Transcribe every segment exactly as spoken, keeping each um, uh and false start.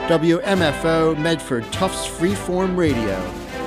W M F O Medford Tufts Freeform Radio.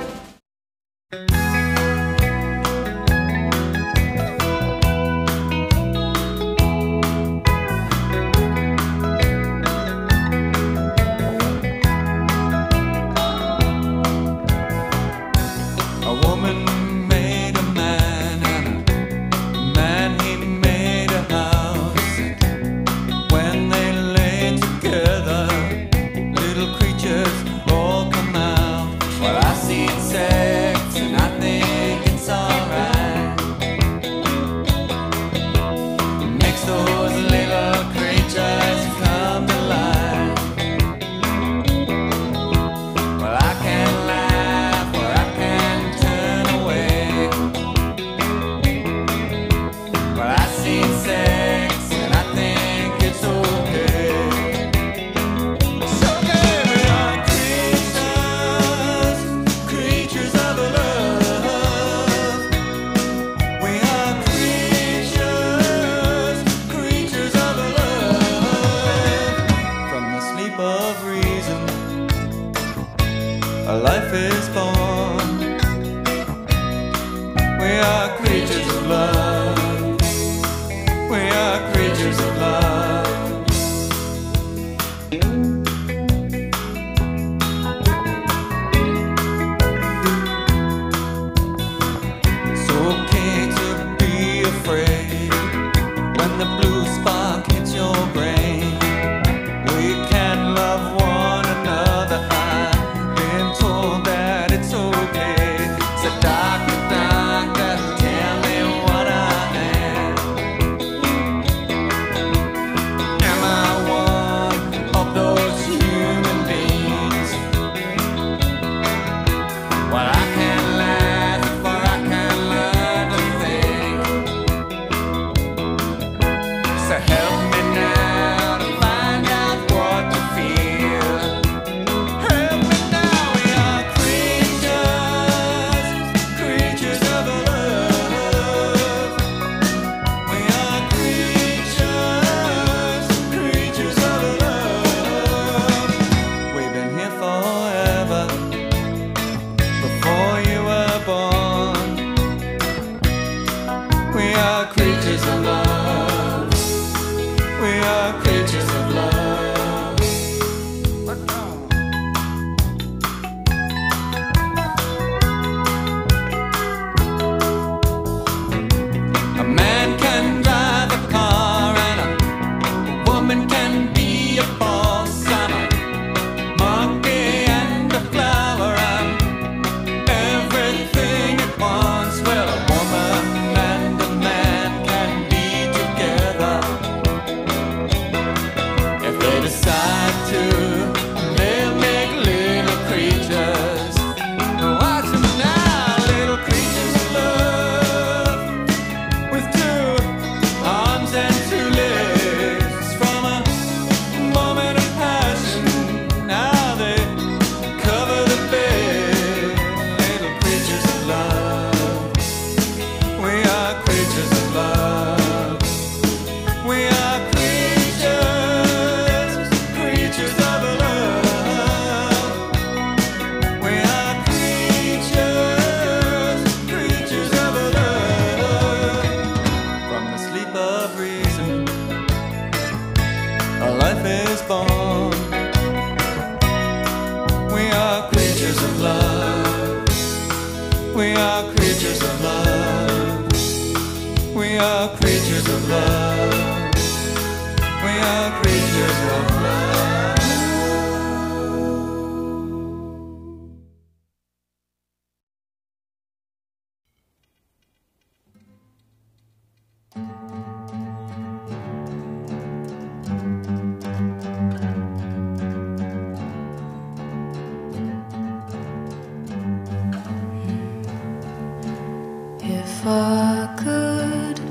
If I could,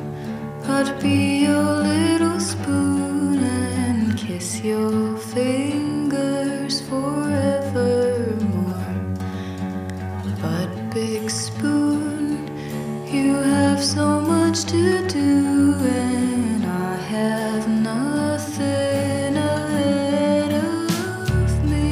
I'd be your little spoon and kiss your fingers forevermore. But big spoon, you have so much to do and I have nothing ahead of me.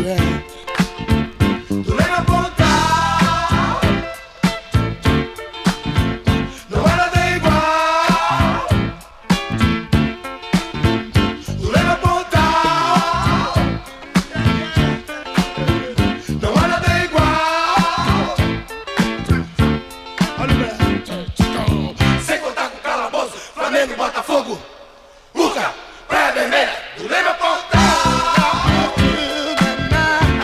Praia Vermelha, do Leme Pontal.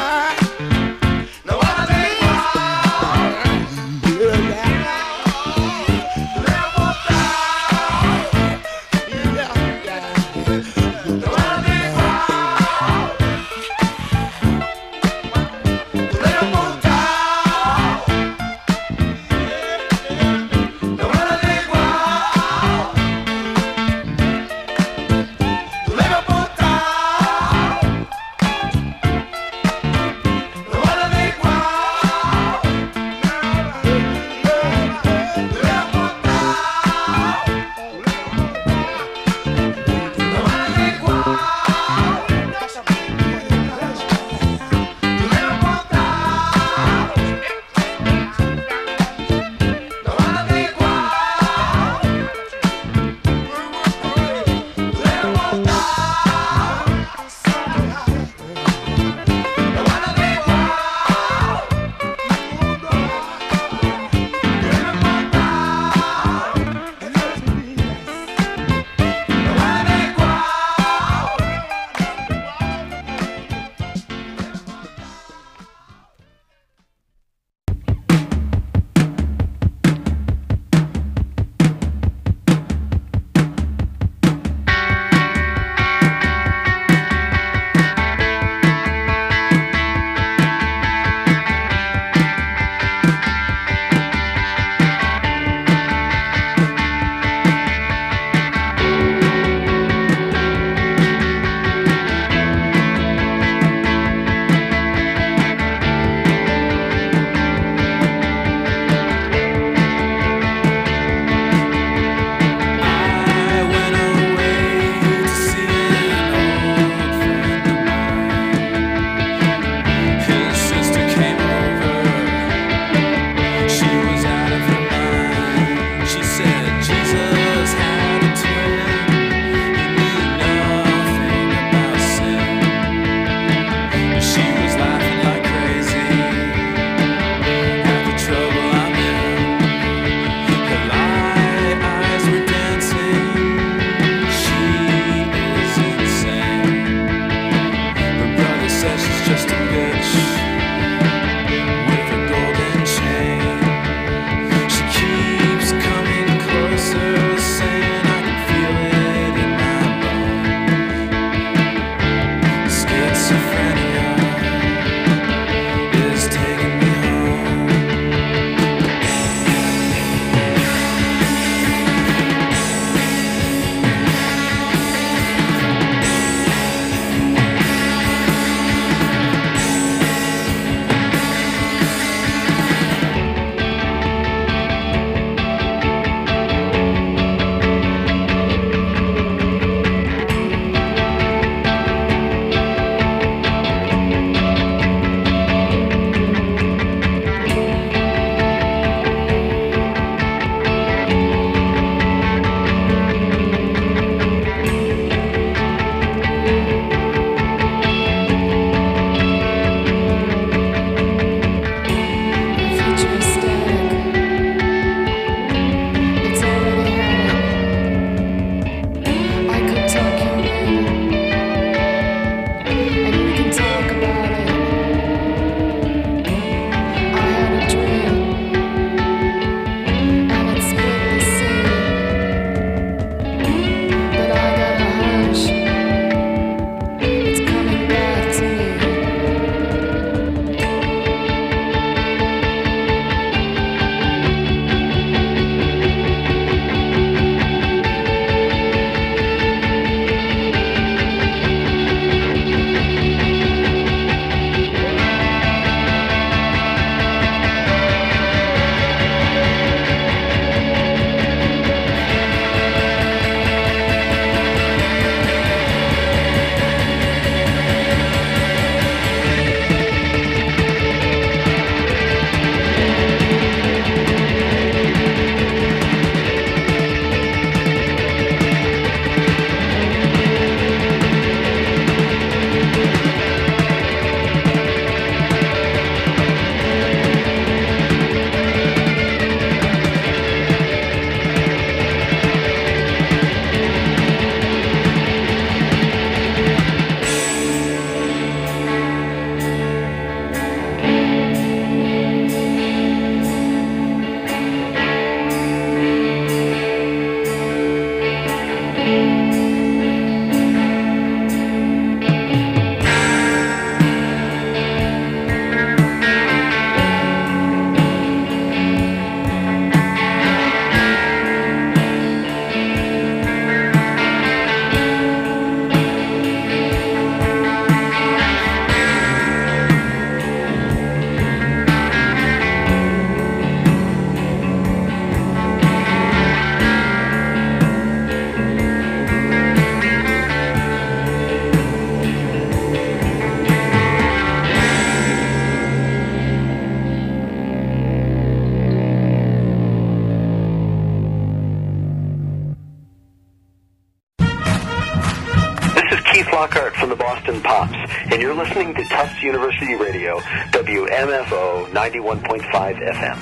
and you're listening to Tufts University Radio, W M F O ninety-one point five F M.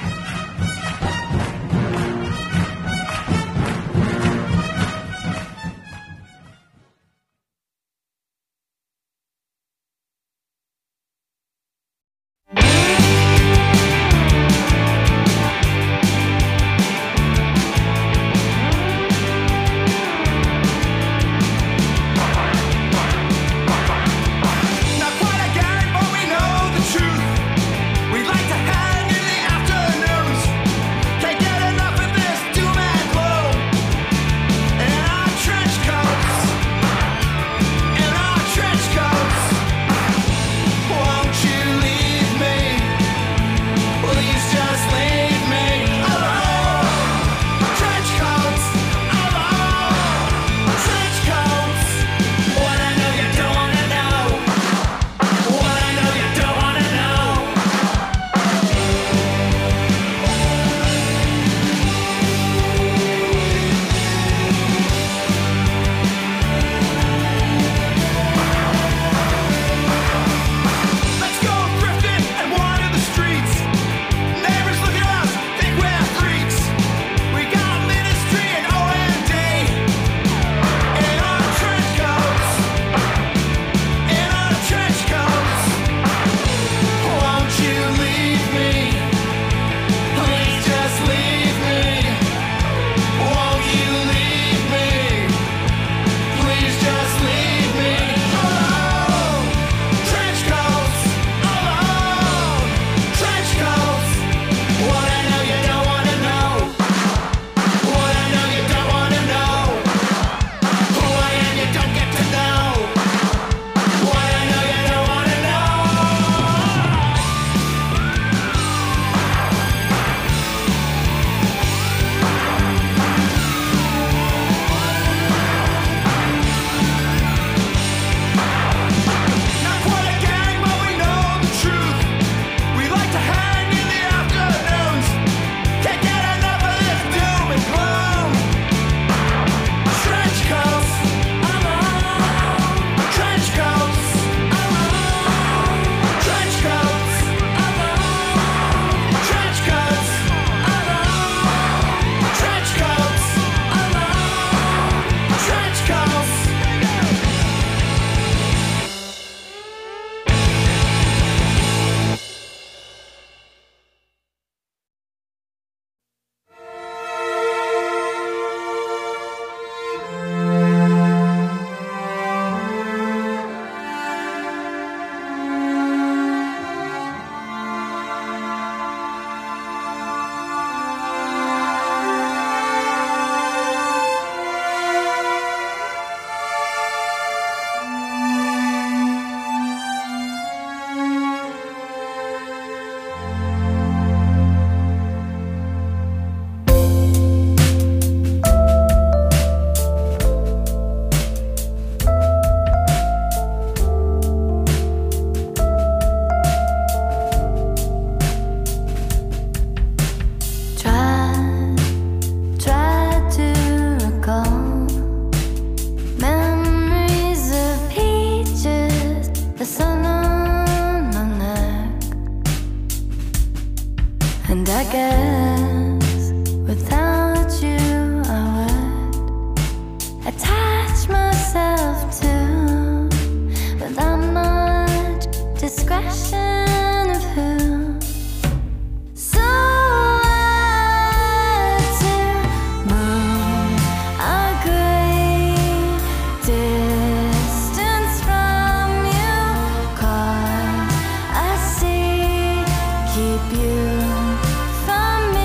Keep you from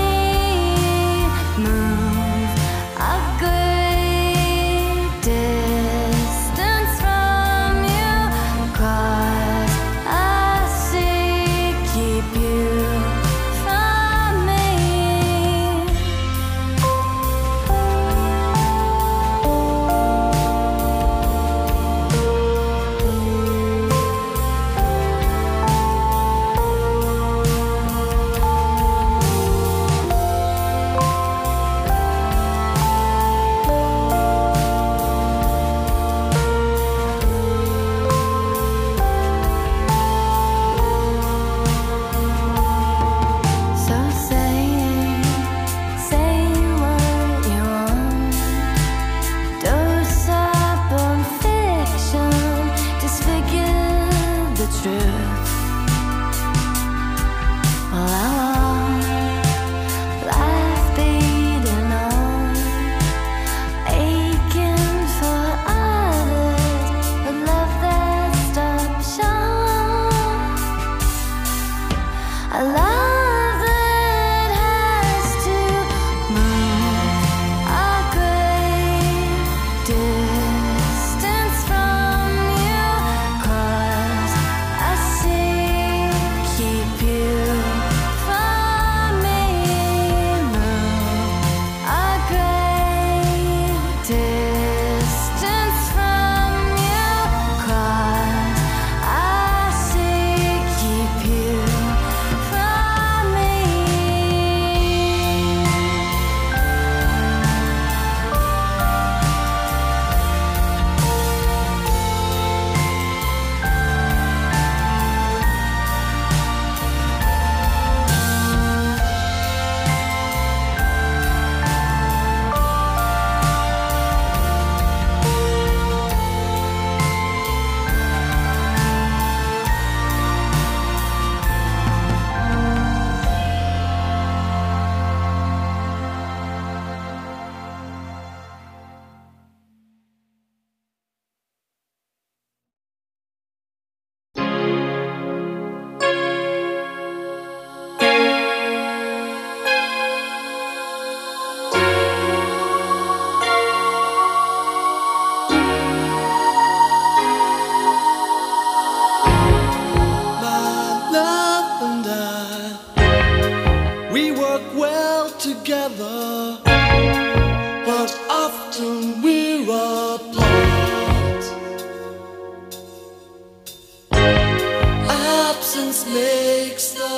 makes the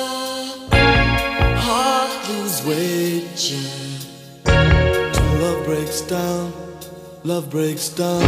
heart lose weight, yeah. Till love breaks down, love breaks down.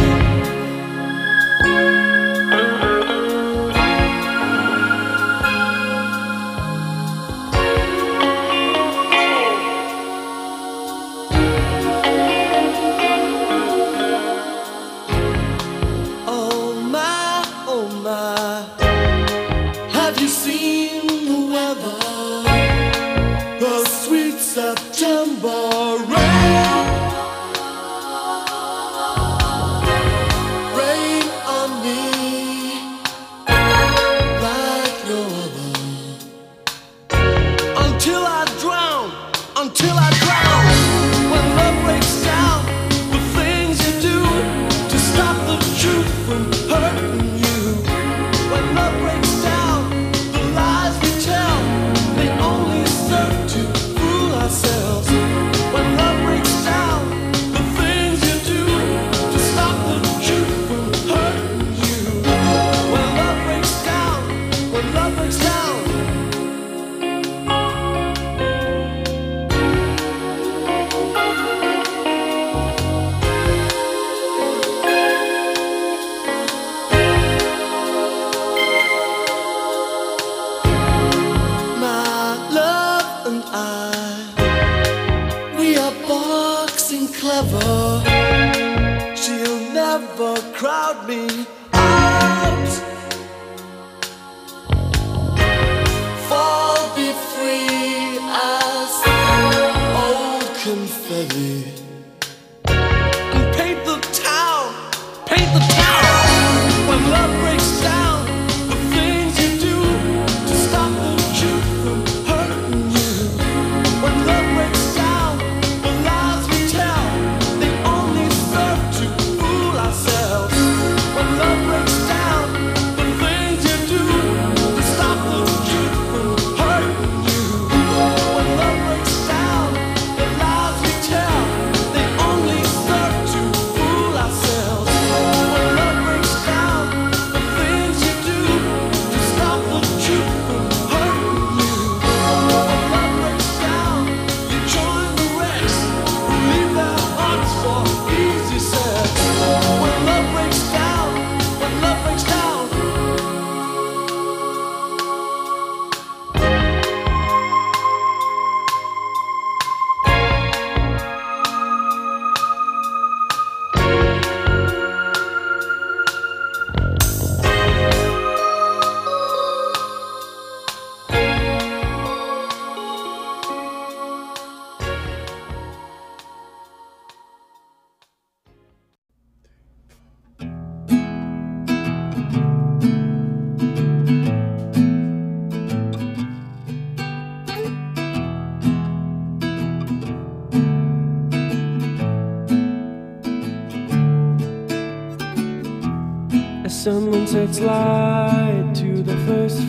Someone sets light to the first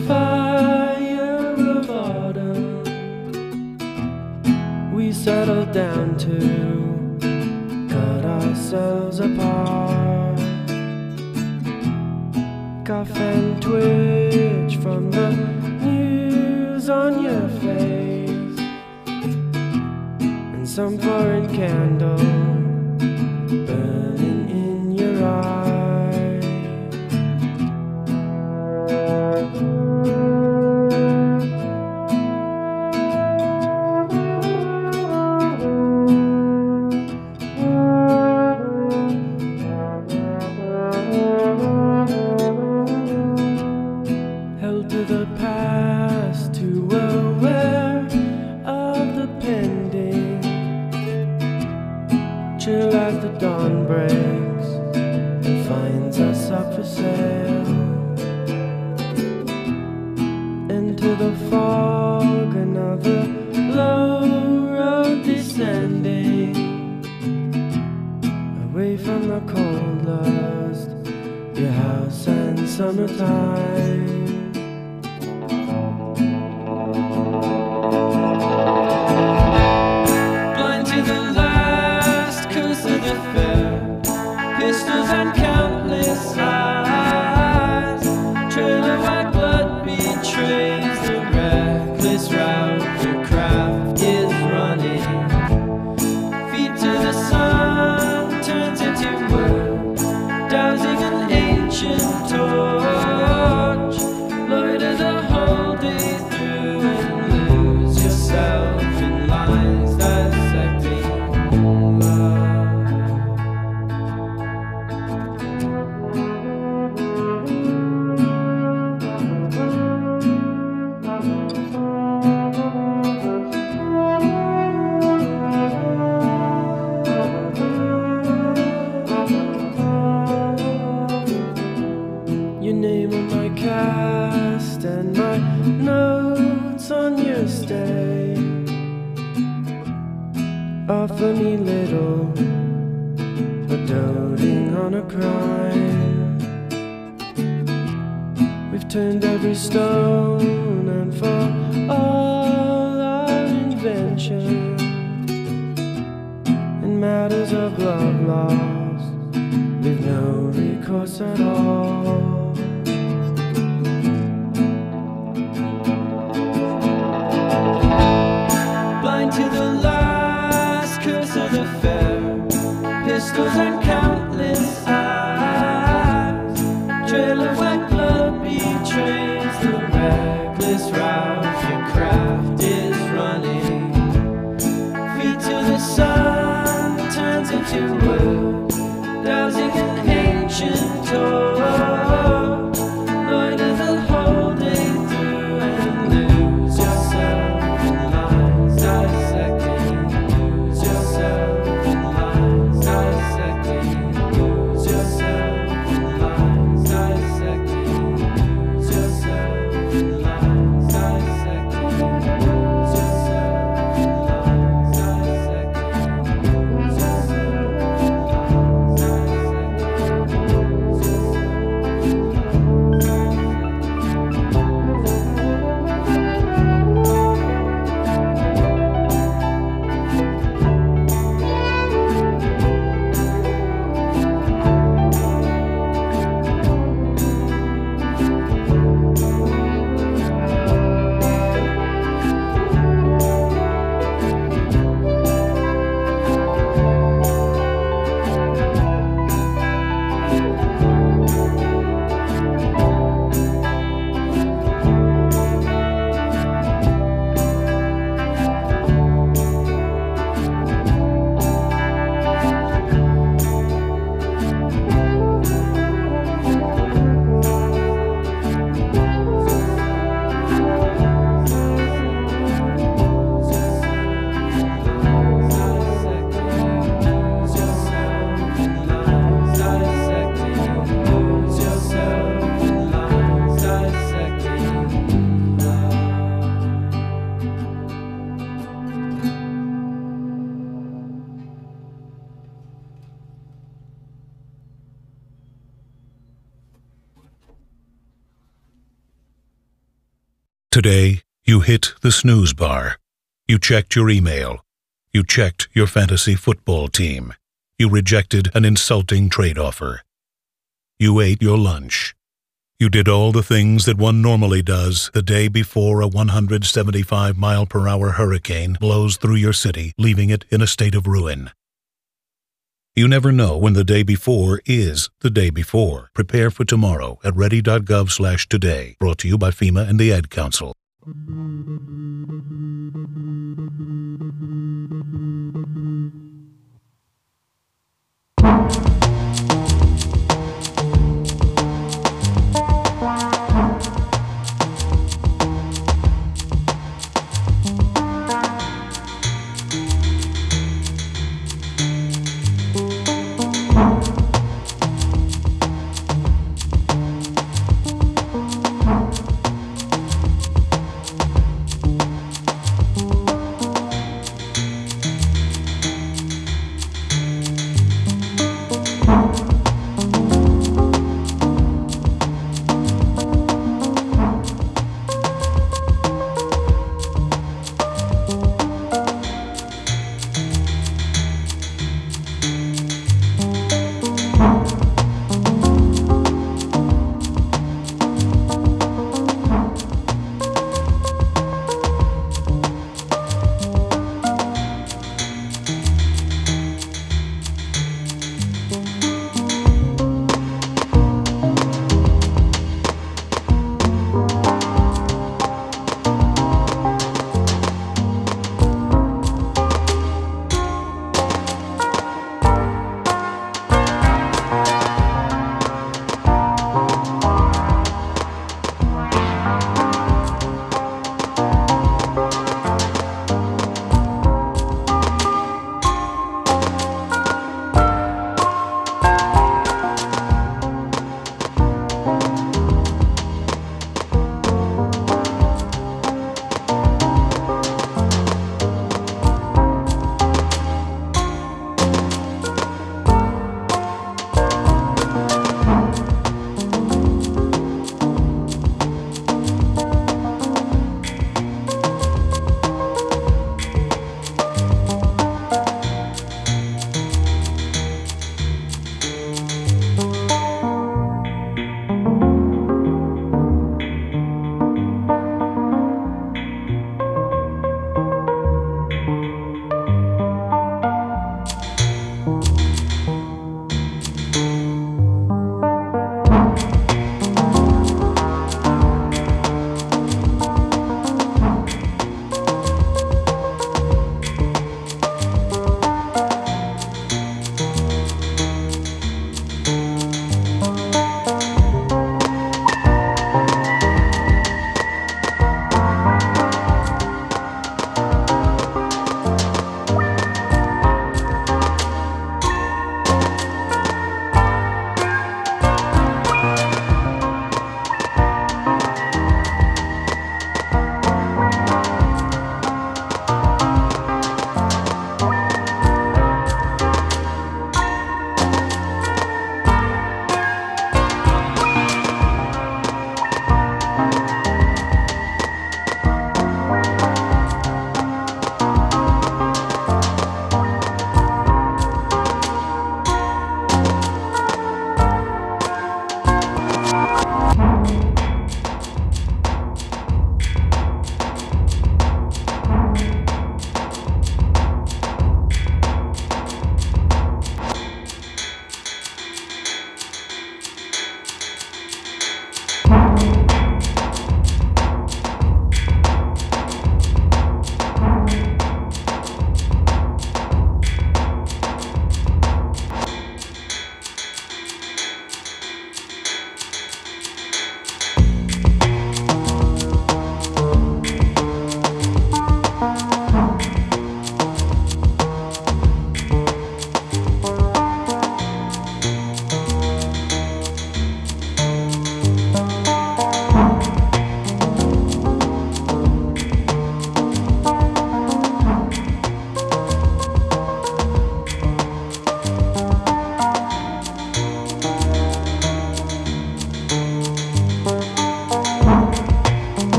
fire of autumn. We settle down to cut ourselves apart. Cough and twitch from the news on your face, and some foreign candle burning in your eyes. Chill as the dawn breaks and finds us up for sale. Into the fog, another low road descending, away from the cold lust, your house and summertime. And countless eyes, trail of white blood betrays the offer me little, but doting on a crime. We've turned every stone, and for all our invention in matters of love lost, we've no recourse at all. Blind to the last curse of the fair, pistols and countless eyes, trail of white blood betrays the reckless route your craft is running. Feet to the sun turns into wood, dowsing an ancient toll. Loiter the whole day through and lose yourself in lies dissecting. Lose yourself in lies dissecting. Lose yourself in lies dissecting. Lose yourself in lies dissecting. Lose yourself in lies dissecting. Lose yourself in lies Today, you hit the snooze bar. You checked your email. You checked your fantasy football team. You rejected an insulting trade offer. You ate your lunch. You did all the things that one normally does the day before a one hundred seventy-five mile per hour hurricane blows through your city, leaving it in a state of ruin. You never know when the day before is the day before. Prepare for tomorrow at ready.gov slash today. Brought to you by FEMA and the Ad Council.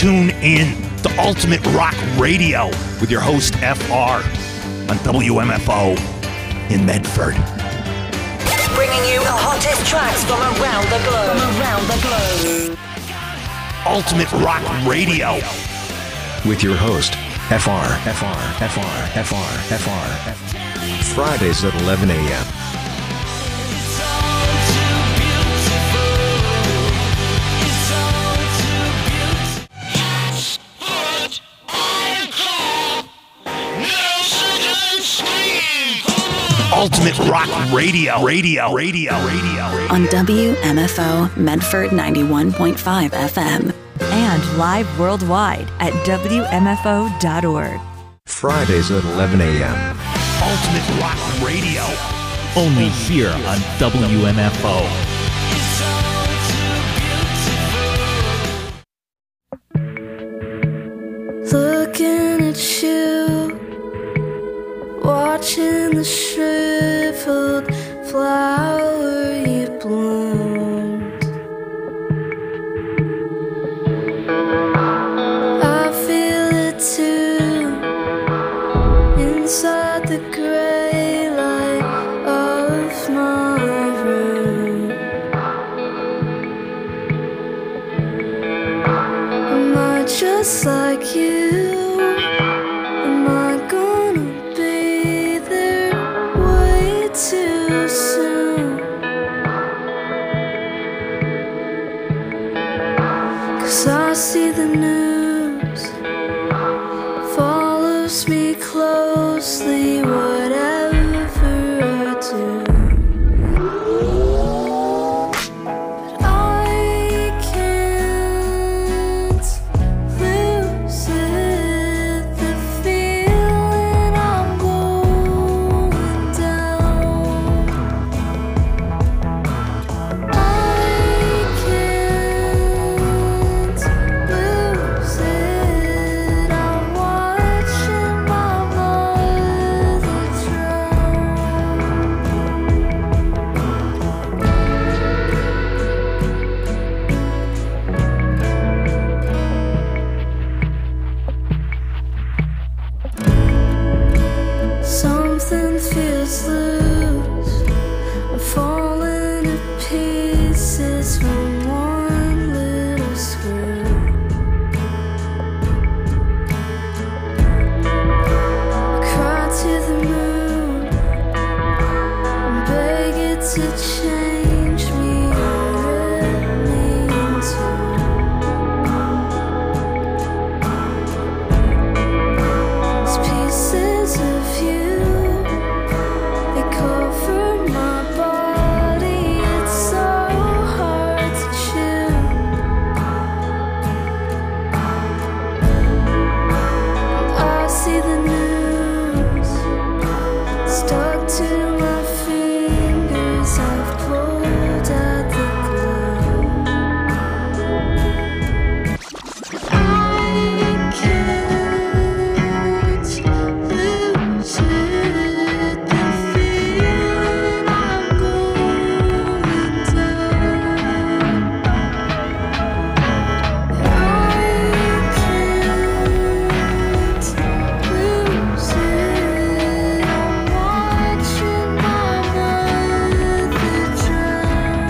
tune in to Ultimate Rock Radio with your host, F R, on W M F O in Medford. Bringing you the hottest tracks from around the globe. From around the globe. Ultimate Rock Radio with your host, F R, F R, F R, F R, F R, F R. Fridays at eleven a.m. Ultimate Rock Radio, radio, radio, radio, radio. On W M F O Medford ninety-one point five F M. And live worldwide at W M F O dot org. Fridays at eleven a.m. Ultimate Rock Radio. Only here on W M F O. Looking at you, watching the shriveled flower you bloomed. I feel it too, inside the gray light of my room. Am I just like you? Am I gonna be there way too soon? 'Cause I see the news follows me closely, whatever I do. But I can't lose it, the feeling I'm going down. I can't lose it, I'm watching my mother drown. Something feels loose, I'm falling to pieces from one little screw. I cry to the moon and beg it to change me or let me into. These pieces of you, they cover my body, it's so hard to chew. I see the news stuck to my fingers, I've pulled at the glue. I can't lose it, the feeling I'm going down. I can't lose it, I'm watching my mother drown.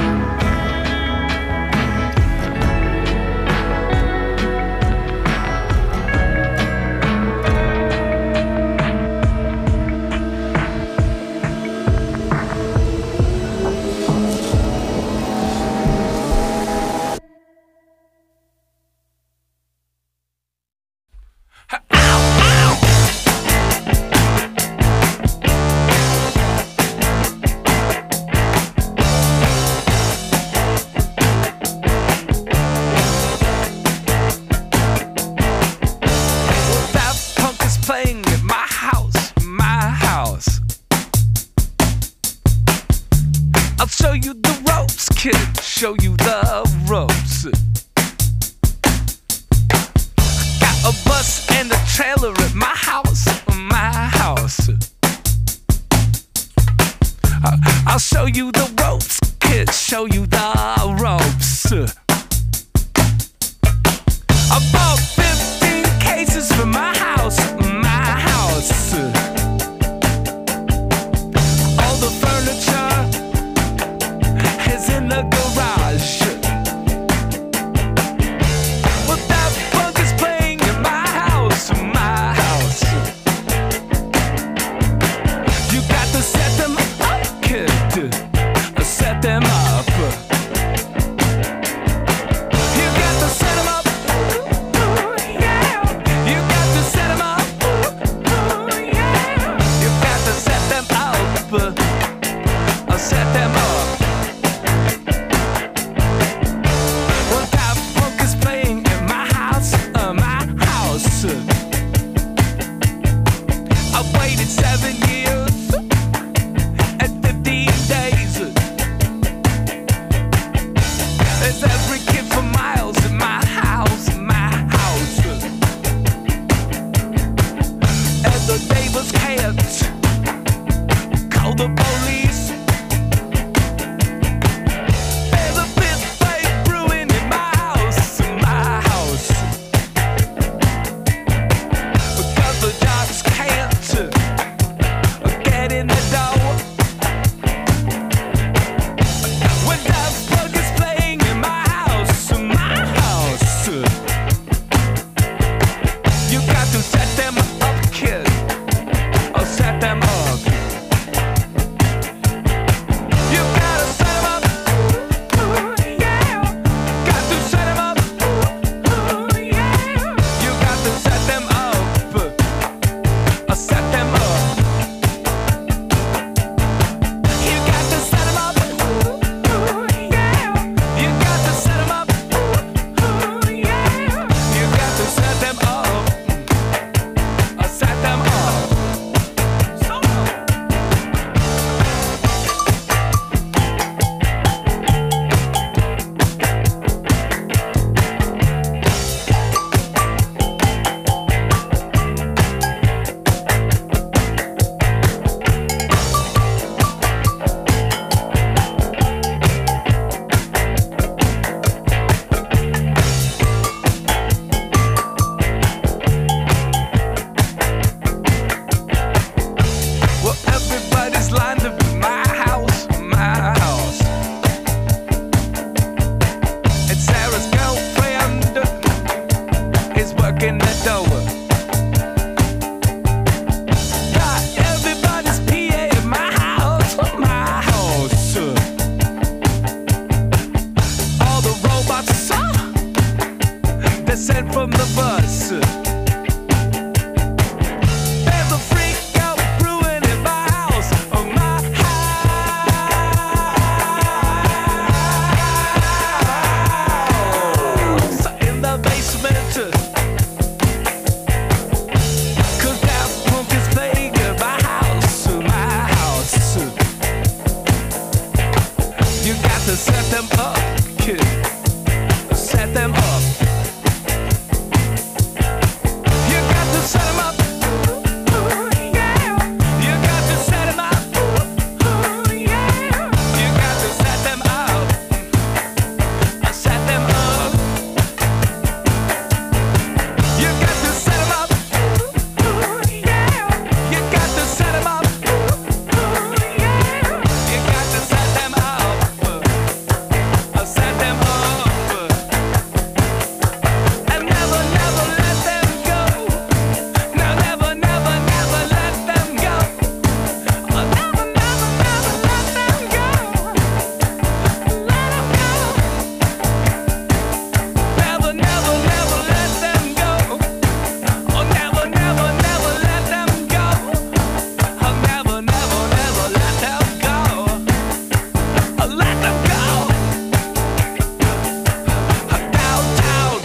Daft Punk is playing at my house, my house. I'll show you the ropes, kid, show you the ropes. Got a bus and a trailer at my house, my house. I- I'll show you the ropes, kid, show you the ropes. A descend from the bus. There's a freak out brewing in my house, oh my house, in the basement. Cause that punk is plaguing my house, my house. You got to set them up, kid. Set them up. You got to set them up. Ooh, yeah. You got to set them up. Ooh, yeah. You got to set them up. Set them up. You got to set them up. Ooh, yeah. You got to set them up. Ooh, yeah. You got to set them up. Set them up. And never, never let them go. No, never, never, never let them go. Oh, never, never, never let them go. Let them go. Never, never, never let them go. Oh, never, never, never let them go. Oh, never, never, never let them go. Oh, let them go. Downtown.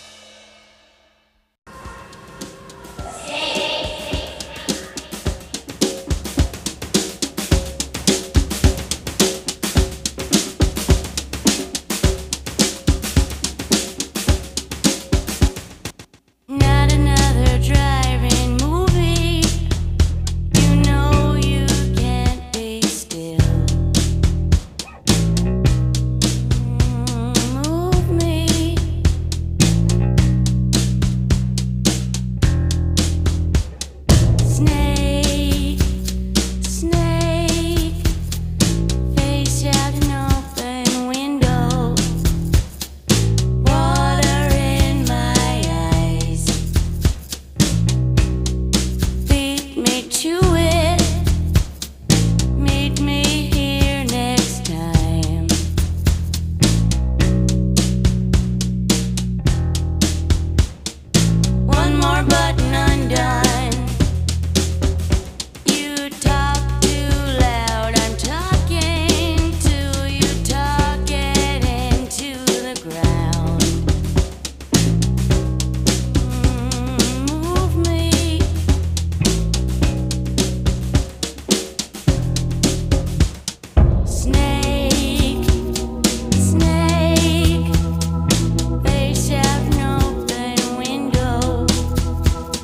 Not another drive-in movie. You know you can't be still. Move me. Snake, snake, face out an open window. Water in my eyes. Beat me to it. Meet me here next time. One more button undone. You talk too loud. I'm talking to you. Talking into the ground. Mm, Move me. Snake, snake, face out an open window.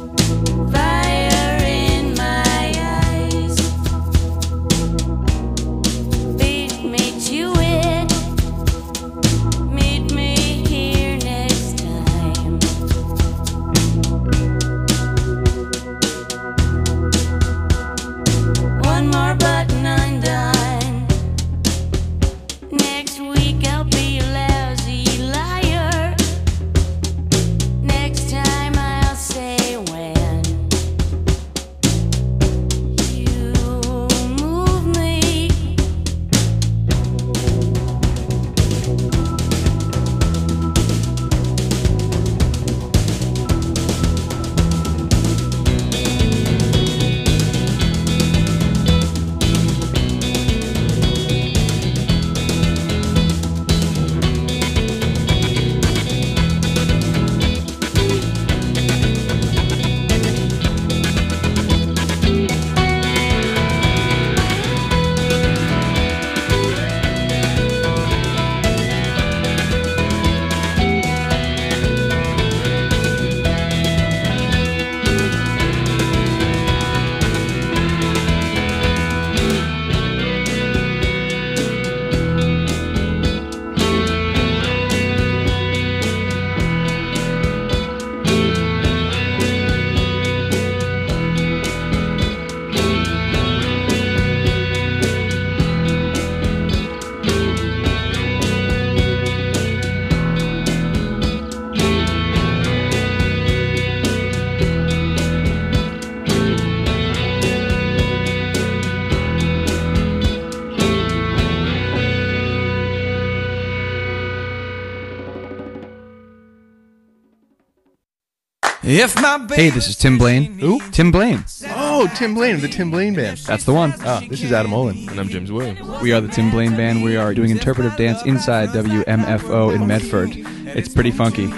If my Hey, this is Tim Blaine. Who? Tim Blaine. Oh, Tim Blaine of the Tim Blaine Band. That's the one. Ah, this is Adam Olin. And I'm James Williams. We are the Tim Blaine Band. We are doing interpretive dance inside W M F O in Medford. It's pretty funky.